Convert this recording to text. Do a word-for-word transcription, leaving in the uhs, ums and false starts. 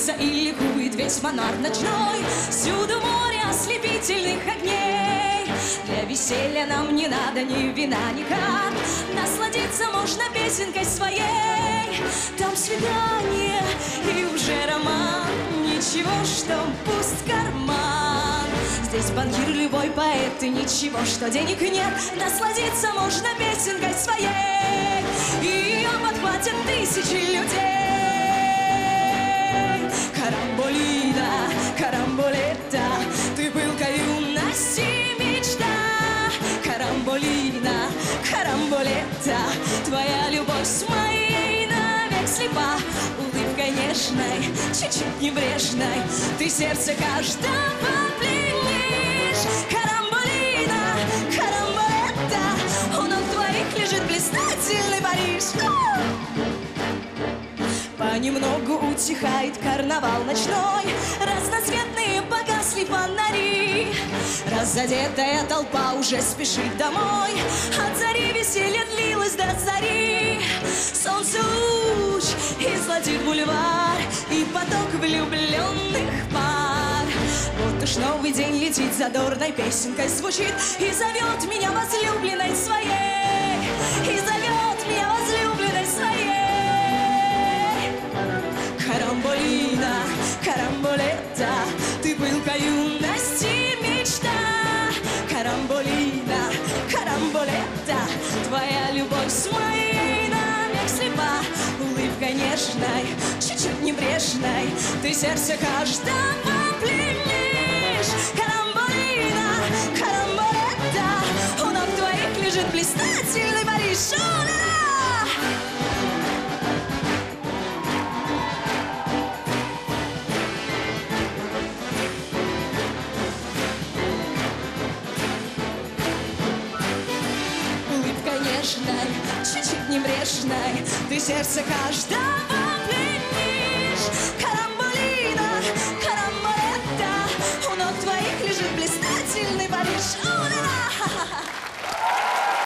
веселится и ликует весь монарх ночной. Всюду море ослепительных огней. Для веселья нам не надо ни вина, ни карт. Насладиться можно песенкой своей. Там свидание и уже роман. Ничего, что пуст карман. Здесь банкир, любой поэт, и ничего, что денег нет. Насладиться можно песенкой своей. И ее подхватят тысячи людей. Карамболина, карамболета, ты пылка юности мечта. Карамболина, карамболета, твоя любовь с моей навек слепа. Улыбкой нежной, чуть-чуть небрежной, ты сердце каждого пленишь. Карамболина, карамболета, у ног твоих лежит блистательный Париж. Понемногу утихает карнавал ночной, разноцветные погасли фонари. Разодетая толпа уже спешит домой, от зари веселье длилось до зари. Солнце луч и золотит бульвар, и поток влюбленных пар. Вот уж новый день летит, задорной песенкой звучит, и зовет меня возлюбленной своей, и зовет меня возлюбленной своей. Карамболина, карамболета, ты пылка юности мечта. Карамболина, карамболета, твоя любовь с моей навек слепа. Улыбкой нежной, чуть-чуть небрежной, ты сердце каждого пленишь. Карамболина, карамболета, у ног твоих лежит блистательный Париж. Чуть-чуть небрежной, ты сердце каждого